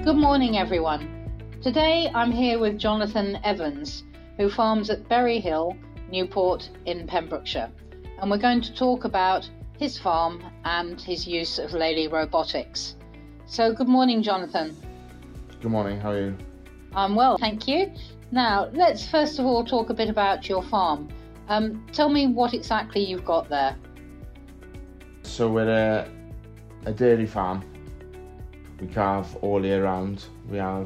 Good morning, everyone. Today I'm here with Jonathan Evans, who farms at Berry Hill, Newport in Pembrokeshire, and we're going to talk about his farm and his use of Lely Robotics. So good morning, Jonathan. Good morning, how are you? I'm well, thank you. Now, let's first of all talk a bit about your farm. Tell me what exactly you've got there. So we're a dairy farm. We calve all year round. We have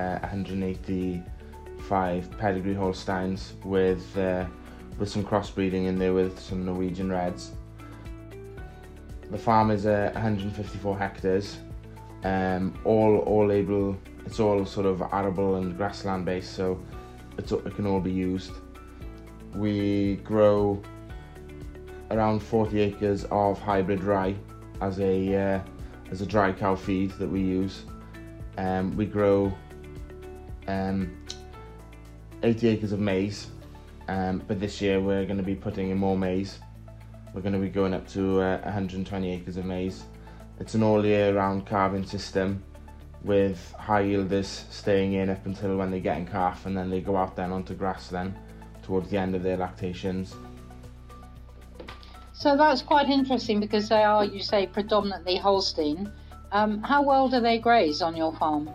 185 pedigree Holsteins with some crossbreeding in there with some Norwegian Reds. The farm is 154 hectares, all able. It's all sort of arable and grassland based, so it can all be used. We grow around 40 acres of hybrid rye as a dry cow feed that we use. We grow 80 acres of maize, but this year we're going to be putting in more maize. We're going to be going up to 120 acres of maize. It's an all year round calving system with high yielders staying in up until when they get in calf, and then they go out then onto grass then towards the end of their lactations. So that's quite interesting because they are, you say, predominantly Holstein. How well do they graze on your farm?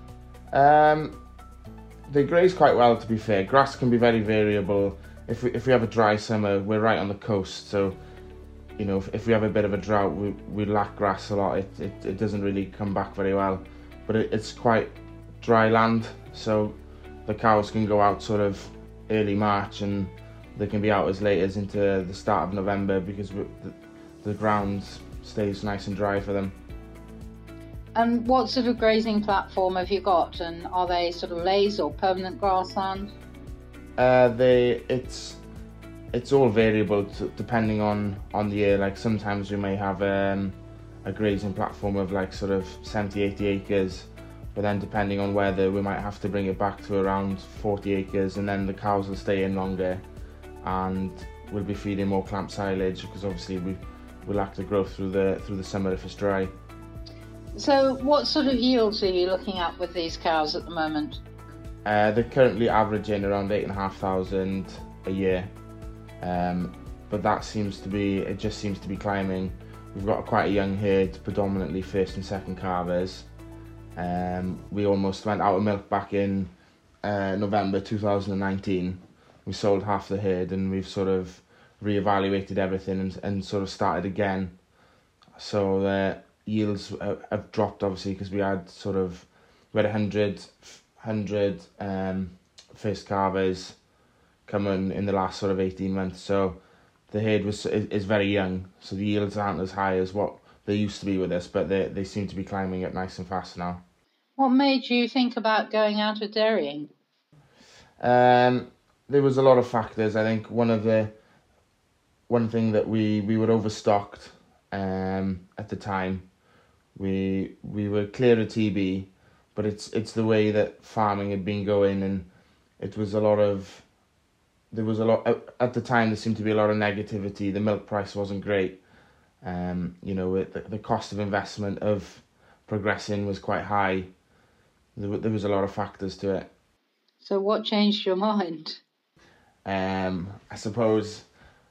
They graze quite well, to be fair. Grass can be very variable. If we have a dry summer, we're right on the coast, so you know, if we have a bit of a drought, we lack grass a lot. It doesn't really come back very well, but it's quite dry land, so the cows can go out sort of early March and they can be out as late as into the start of November because the ground stays nice and dry for them. And what sort of grazing platform have you got? And are they sort of lays or permanent grassland? It's all variable depending on the year. Like sometimes we may have a grazing platform of like sort of 70-80 acres, but then depending on weather we might have to bring it back to around 40 acres, and then the cows will stay in longer and we'll be feeding more clamp silage because obviously we lack the growth through the summer if it's dry. So what sort of yields are you looking at with these cows at the moment? They're currently averaging around 8,500 a year, but that seems to be climbing. We've got quite a young herd, predominantly first and second calvers. We almost went out of milk back in November 2019. We sold half the herd and we've sort of reevaluated everything and sort of started again. So the yields have dropped obviously because we had 100 first calvers coming in the last sort of 18 months. So the herd is very young, so the yields aren't as high as what they used to be with us, but they seem to be climbing up nice and fast now. What made you think about going out of dairying? There was a lot of factors. I think one thing that we were overstocked at the time. We were clear of TB, but it's the way that farming had been going, and there was a lot at the time. There seemed to be a lot of negativity. The milk price wasn't great. The cost of investment of progressing was quite high. There was a lot of factors to it. So what changed your mind? I suppose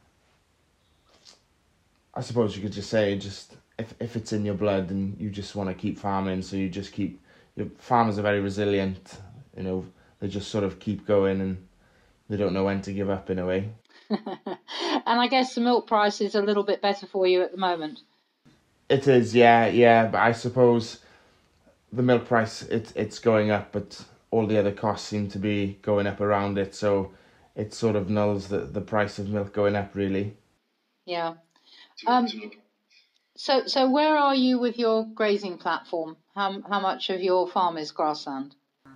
you could just say if it's in your blood and you just want to keep farming, so you just keep. Your farmers are very resilient, you know. They just sort of keep going and they don't know when to give up in a way. And I guess the milk price is a little bit better for you at the moment. It is, yeah. But I suppose the milk price it's going up, but all the other costs seem to be going up around it, so it sort of nulls the price of milk going up, really. Yeah. So where are you with your grazing platform? How much of your farm is grassland?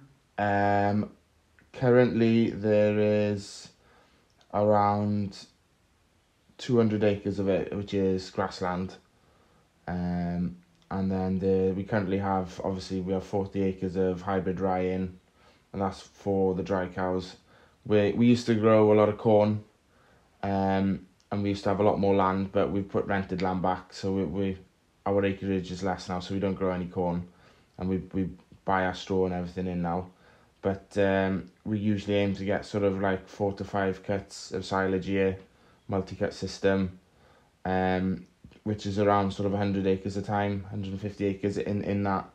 Currently there is around 200 acres of it, which is grassland. And then we currently have, obviously we have 40 acres of hybrid rye in, and that's for the dry cows. We used to grow a lot of corn, and we used to have a lot more land, but we've put rented land back, so our acreage is less now, so we don't grow any corn, and we buy our straw and everything in now. But we usually aim to get sort of like 4 to 5 cuts of silage a year, multi-cut system, which is around sort of 100 acres a time, 150 acres in that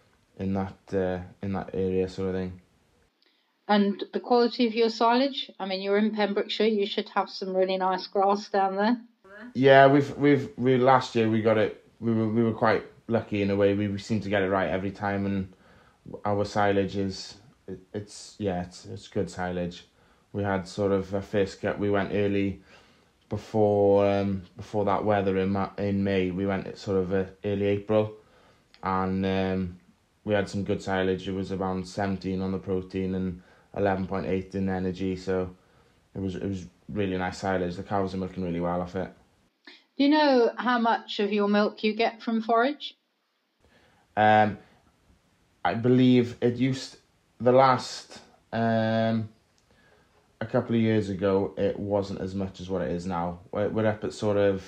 area sort of thing. And the quality of your silage? I mean, you're in Pembrokeshire. You should have some really nice grass down there. Yeah, we last year we got it. We were quite lucky in a way. We seemed to get it right every time, and our silage it's good silage. We had sort of a first cut. We went early before that weather in May. We went at sort of early April, and we had some good silage. It was around 17 on the protein and 11.8 in energy. So it was really nice silage. The cows are milking really well off it. Do you know how much of your milk you get from forage? I believe it used the last a couple of years ago. It wasn't as much as what it is now. We're up at sort of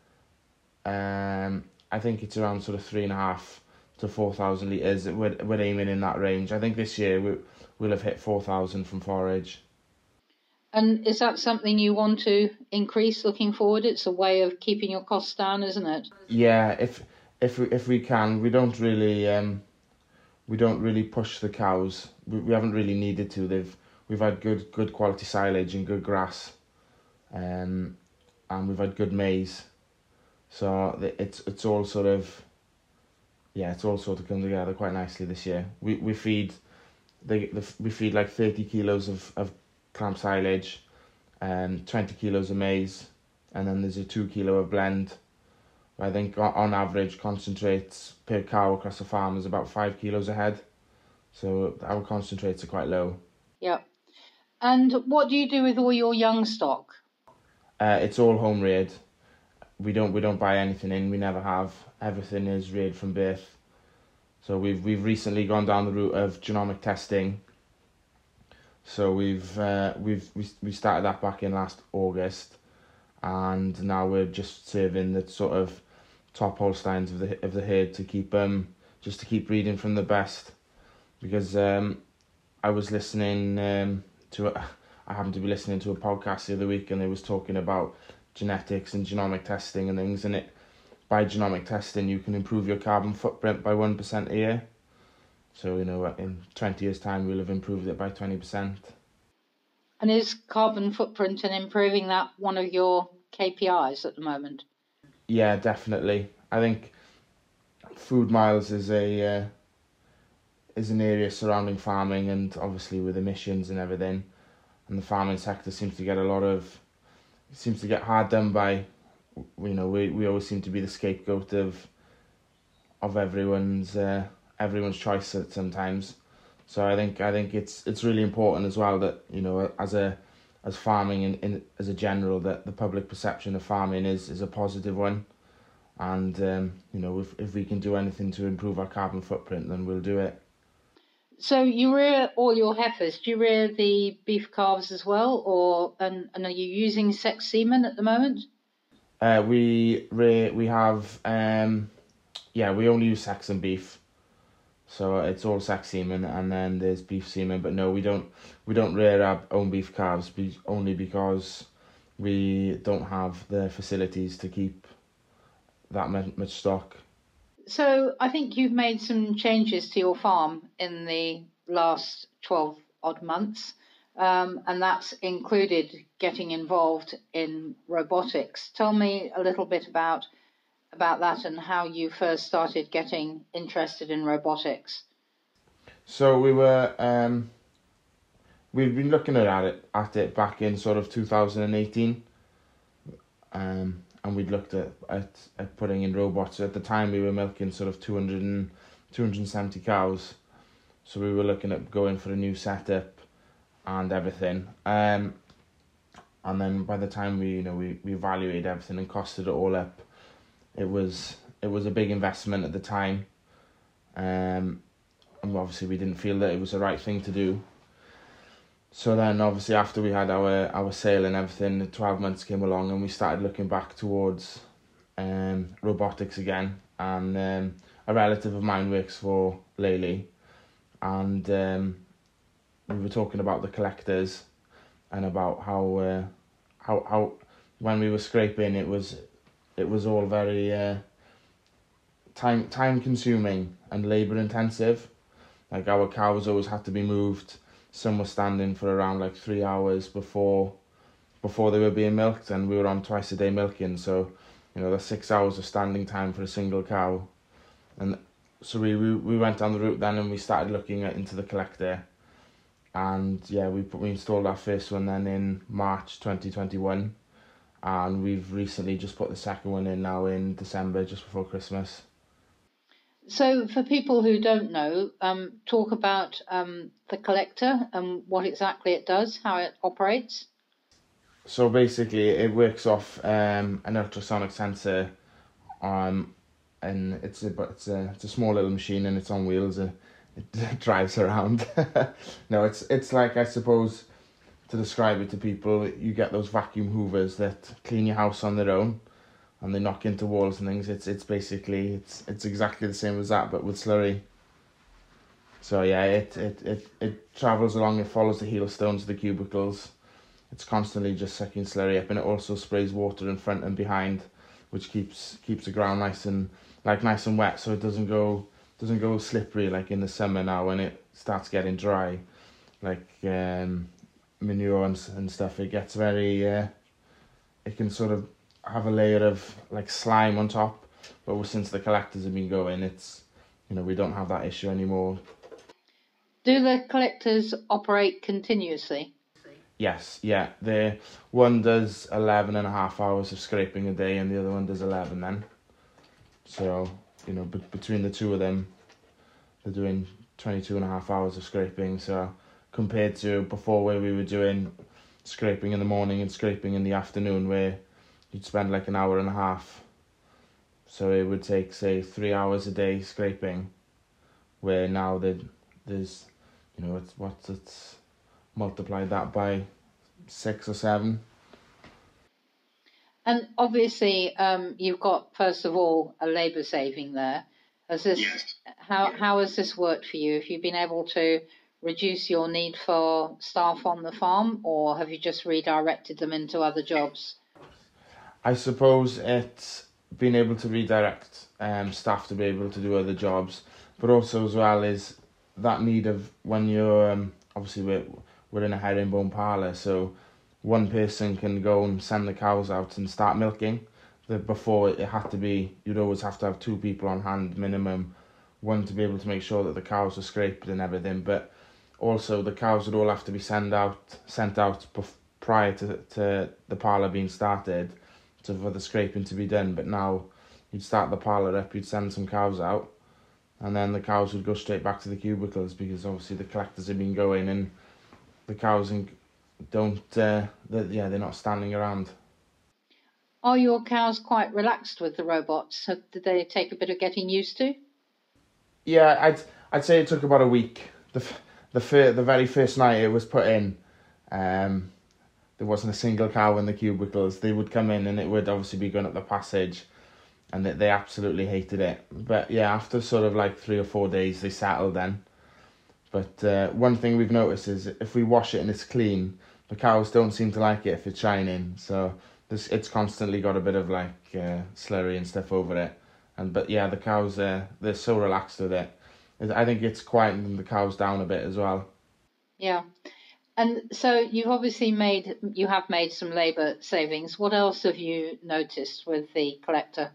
I think it's around sort of 3,500 to 4,000 litres. We're aiming in that range. I think this year we'll have hit 4,000 from forage. And is that something you want to increase looking forward? It's a way of keeping your costs down, isn't it? Yeah, if we can, we don't really push the cows. We haven't really needed to. We've had good quality silage and good grass, and we've had good maize. So it's all sort of come together quite nicely this year. We feed like 30 kilos of clamp silage, 20 kilos of maize, and then there's a 2 kilo of blend. I think on average concentrates per cow across the farm is about 5 kilos a head. So our concentrates are quite low. Yeah. And what do you do with all your young stock? It's all home reared. We don't buy anything in. We never have. Everything is reared from birth. So we've recently gone down the route of genomic testing. So we started that back in last August, and now we're just serving the sort of top Holsteins of the herd to keep breeding from the best. Because I was listening I happened to be listening to a podcast the other week, and they was talking about genetics and genomic testing and things, and by genomic testing you can improve your carbon footprint by 1% a year. So, in 20 years' time, we'll have improved it by 20%. And is carbon footprint and improving that one of your KPIs at the moment? Yeah, definitely. I think food miles is an area surrounding farming, and obviously with emissions and everything. And the farming sector seems to get hard done by. We always seem to be the scapegoat of everyone's choice sometimes. So I think it's really important as well that as farming as a general, that the public perception of farming is a positive one, and if we can do anything to improve our carbon footprint, then we'll do it. So you rear all your heifers. Do you rear the beef calves as well, and are you using sex semen at the moment? We have we only use sex and beef. So it's all sex semen, and then there's beef semen. But no, we don't rear our own beef calves, only because we don't have the facilities to keep that much stock. So I think you've made some changes to your farm in the last 12 odd months, and that's included getting involved in robotics. Tell me a little bit about that and how you first started getting interested in robotics. So we've been looking at it back in sort of 2018, and we'd looked at putting in robots. At the time we were milking sort of 270 cows, so we were looking at going for a new setup and everything. And then by the time we evaluated everything and costed it all up, it was a big investment at the time, and obviously we didn't feel that it was the right thing to do. So then obviously after we had our sale and everything, 12 months came along and we started looking back towards robotics again. And a relative of mine works for Lely, and we were talking about the collectors and about how when we were scraping it was all very time consuming and labour intensive. Like our cows always had to be moved. Some were standing for around like 3 hours before they were being milked, and we were on twice a day milking, so that's 6 hours of standing time for a single cow. And so we went down the route then, and we started looking into the collector, and we installed our first one then in March 2021, and we've recently just put the second one in now in December, just before Christmas. So for people who don't know, talk about the collector and what exactly it does, how it operates. So basically it works off an ultrasonic sensor, and it's a small little machine, and it's on wheels, and it drives around. No, it's like, I suppose, to describe it to people, you get those vacuum hoovers that clean your house on their own, and they knock into walls and things. It's basically it's exactly the same as that, but with slurry. So yeah, it travels along. It follows the heel stones of the cubicles. It's constantly just sucking slurry up, and it also sprays water in front and behind, which keeps the ground nice and wet, so it doesn't go slippery like in the summer now when it starts getting dry, like manure and stuff. It gets very it can sort of have a layer of like slime on top, but since the collectors have been going, it's we don't have that issue anymore. Do the collectors operate continuously? Yes, yeah. The one does 11.5 hours of scraping a day, and the other one does 11 then. So, between the two of them, they're doing 22.5 hours of scraping. So, compared to before, where we were doing scraping in the morning and scraping in the afternoon, where you'd spend like an hour and a half. So it would take, say, 3 hours a day scraping, where now there's, it's multiply that by 6 or 7. And obviously, you've got, first of all, a labour saving there. How has this worked for you? Have you been able to reduce your need for staff on the farm, or have you just redirected them into other jobs? I suppose it's been able to redirect staff to be able to do other jobs, but also as well is that need of when you're obviously we're in a herringbone parlour, so one person can go and send the cows out and start milking. Before, it had to be, you'd always have to have 2 people on hand minimum, one to be able to make sure that the cows are scraped and everything, but also the cows would all have to be sent out prior to the parlour being started, for the scraping to be done. But now you'd start the parlour up, you'd send some cows out, and then the cows would go straight back to the cubicles, because obviously the collectors have been going, and the cows they're not standing around. Are your cows quite relaxed with the robots? Did they take a bit of getting used to? Yeah, I'd say it took about a week. The very first night it was put in, there wasn't a single cow in the cubicles. They would come in, and it would obviously be going up the passage, and they absolutely hated it. But yeah, after sort of like 3 or 4 days, they settled then. But one thing we've noticed is if we wash it and it's clean, the cows don't seem to like it if it's shining. So it's constantly got a bit of like slurry and stuff over it. But yeah, the cows they're so relaxed with it. I think it's quieting the cows down a bit as well. Yeah. And so you have made some labour savings. What else have you noticed with the collector?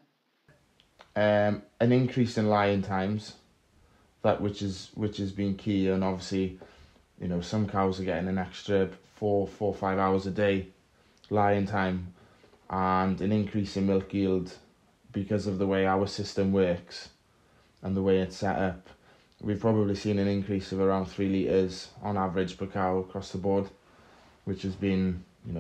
An increase in lie-in times, which has been key, and obviously, some cows are getting an extra 4 or 5 hours a day lie-in time, and an increase in milk yield because of the way our system works and the way it's set up. We've probably seen an increase of around 3 litres on average per cow across the board, which has been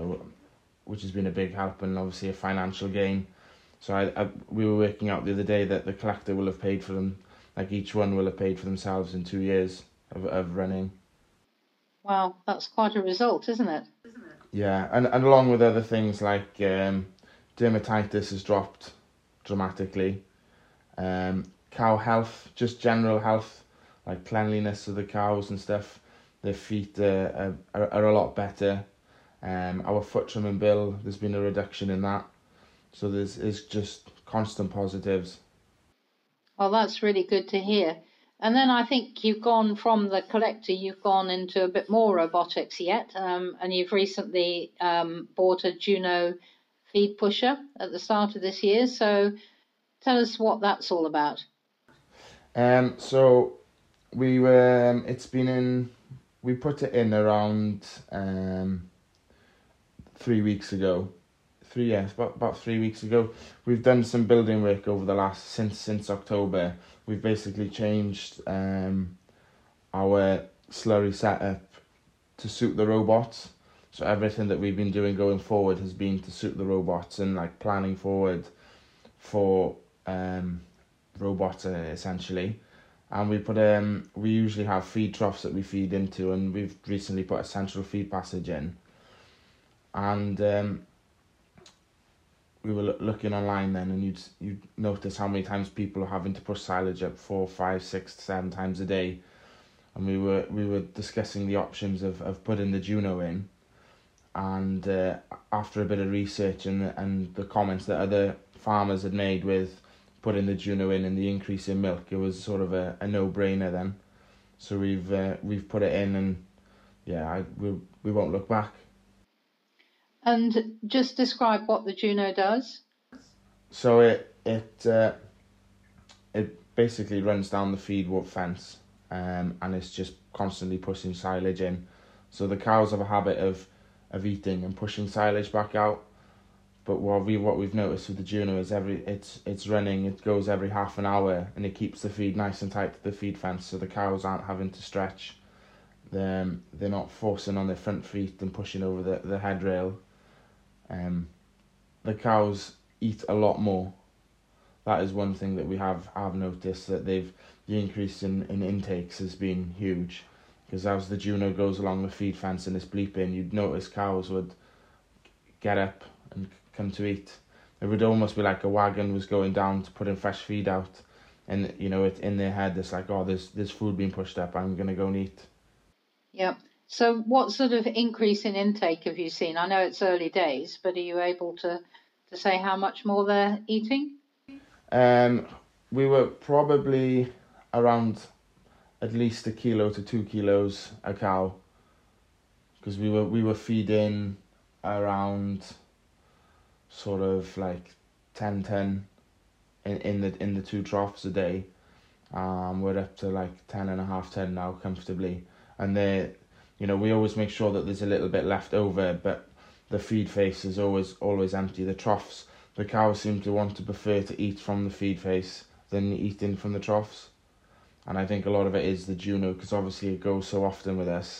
a big help, and obviously a financial gain. So we were working out the other day that the collector will have paid for them, like each one will have paid for themselves in 2 years of running. Wow, that's quite a result, isn't it? Yeah, and along with other things like dermatitis has dropped dramatically. Cow health, just general health like cleanliness of the cows and stuff. Their feet are a lot better. Our foot trim and bill, there's been a reduction in that. So there's just constant positives. Well, that's really good to hear. And then I think you've gone from the collector, you've gone into a bit more robotics yet, and you've recently bought a Juno feed pusher at the start of this year. So tell us what that's all about. So we put it in around 3 weeks ago. About 3 weeks ago. We've done some building work over the last since October. We've basically changed our slurry setup to suit the robots. So everything that we've been doing going forward has been to suit the robots and like planning forward for robots essentially. And we usually have feed troughs that we feed into, and we've recently put a central feed passage in. And we were looking online then, and you'd notice how many times people are having to push silage up 4, 5, 6, 7 times a day. And we were discussing the options of putting the Juno in. And after a bit of research and the comments that other farmers had made with putting the Juno in and the increase in milk, it was sort of a no-brainer then. So we've put it in, and yeah, we won't look back. And just describe what the Juno does. So it basically runs down the feed fence, and it's just constantly pushing silage in. So the cows have a habit of eating and pushing silage back out. But what we've noticed with the Juno is it's running, it goes every half an hour, and it keeps the feed nice and tight to the feed fence, so the cows aren't having to stretch. They're not forcing on their front feet and pushing over the headrail. The cows eat a lot more. That is one thing that we have noticed, that the increase in intakes has been huge. Because as the Juno goes along the feed fence and it's bleeping, you'd notice cows would get up and come to eat. It would almost be like a wagon was going down to put in fresh feed out, and it's in their head. It's like, oh, there's food being pushed up. I'm gonna go and eat. Yeah. So what sort of increase in intake have you seen? I know it's early days, but are you able to say how much more they're eating? We were probably around at least 1 kilo to 2 kilos a cow, because we were feeding around sort of like 10 ton in the 2 troughs a day. We're up to like 10.5 ton now comfortably, and we always make sure that there's a little bit left over, but the feed face is always empty. The troughs, the cows seem to want to prefer to eat from the feed face than eating from the troughs, and I think a lot of it is the Juno, because obviously it goes so often with us.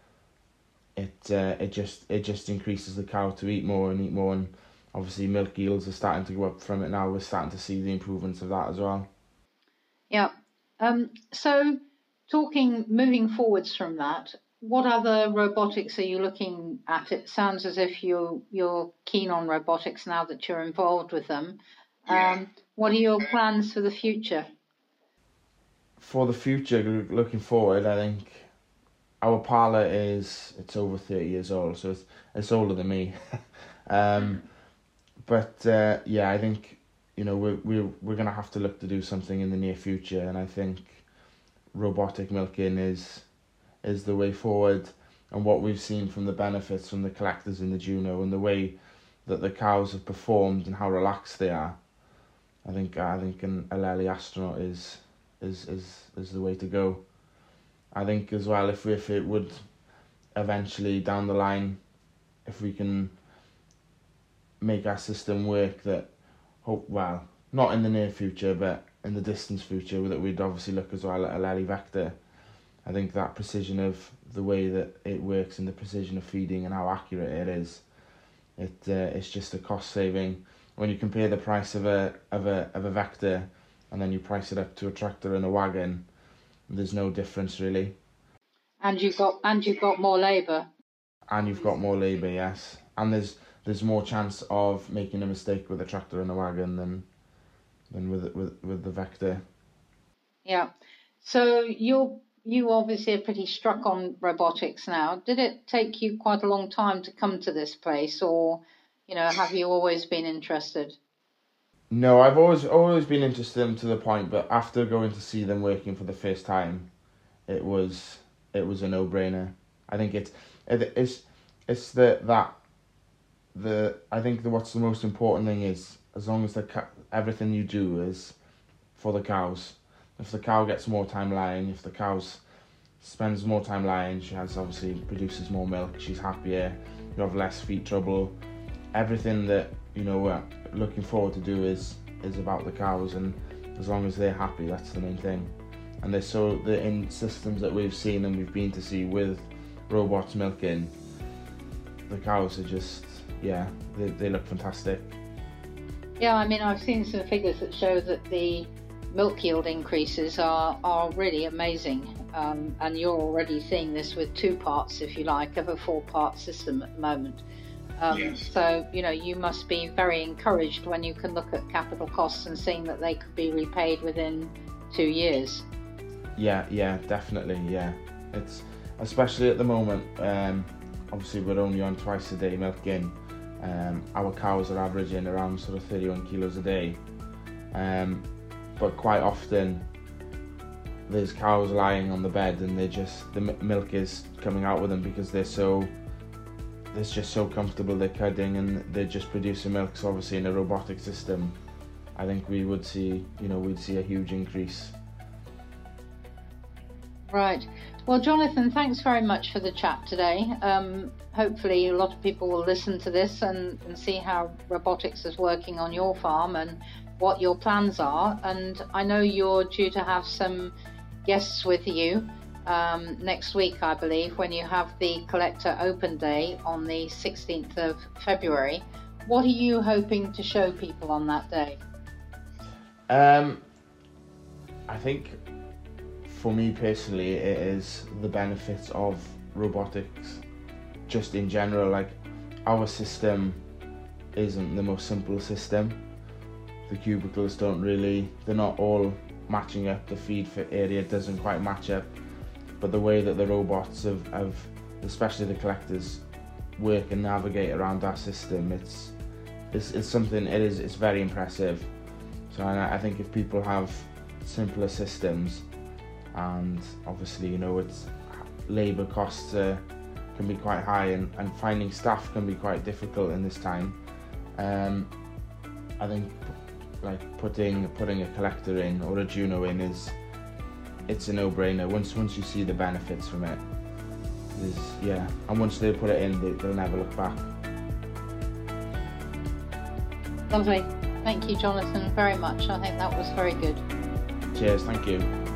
It just increases the cow to eat more, and obviously milk yields are starting to go up from it now. We're starting to see the improvements of that as well. Yeah. So moving forwards from that, what other robotics are you looking at? It sounds as if you're keen on robotics now that you're involved with them. What are your plans for the future? For the future, looking forward, I think our parlour it's over 30 years old, so it's older than me. But I think we're gonna have to look to do something in the near future, and I think robotic milking is the way forward. And what we've seen from the benefits from the collectors in the Juno, and the way that the cows have performed and how relaxed they are, I think an Eleli Astronaut is the way to go. I think as well, if it would eventually down the line, if we can make our system work, that not in the near future, but in the distant future, that we'd obviously look as well at Eleli Vector. I think that precision of the way that it works and the precision of feeding and how accurate it is, it's just a cost saving. When you compare the price of a Vector and then you price it up to a tractor and a wagon, there's no difference really. And you've got more labour. And you've got more labour, yes. And there's more chance of making a mistake with a tractor and a wagon than with the Vector. Yeah. So you obviously are pretty struck on robotics now. Did it take you quite a long time to come to this place, or have you always been interested? No, I've always been interested in them to the point, but after going to see them working for the first time, it was a no-brainer. I think it's I think what's the most important thing is, as long as everything you do is for the cows. If the cow gets more time lying, if the cow spends more time lying, she obviously produces more milk, she's happier, you have less feet trouble. Everything that we're looking forward to do is about the cows, and as long as they're happy, that's the main thing. And in systems that we've seen and we've been to see with robots milking, the cows are just, they look fantastic. Yeah, I mean, I've seen some figures that show that the milk yield increases are really amazing, and you're already seeing this with 2 parts, if you like, of a 4-part system at the moment. Yes. So you must be very encouraged when you can look at capital costs and seeing that they could be repaid within 2 years. Yeah, definitely. Yeah, it's especially at the moment. Obviously, we're only on twice a day milking. Our cows are averaging around sort of 31 kilos a day. But quite often there's cows lying on the bed and the milk is coming out with them because it's just so comfortable, they're cudding and they're just producing milk. So obviously in a robotic system, I think we'd see a huge increase. Right. Well, Jonathan, thanks very much for the chat today. Hopefully a lot of people will listen to this and see how robotics is working on your farm and what your plans are. And I know you're due to have some guests with you next week, I believe, when you have the collector open day on the 16th of February. What are you hoping to show people on that day? I think for me personally, it is the benefits of robotics just in general. Like, our system isn't the most simple system. The cubicles they're not all matching up. The feed for area doesn't quite match up. But the way that the robots have especially the collectors, work and navigate around our system, it's something, it's very impressive. So I think if people have simpler systems, and obviously it's labour costs can be quite high, and finding staff can be quite difficult in this time. I think like putting a collector in or a Juno in it's a no-brainer. Once you see the benefits from it, and once they put it in, they'll never look back. Lovely. Thank you, Jonathan, very much. I think that was very good. Cheers, thank you.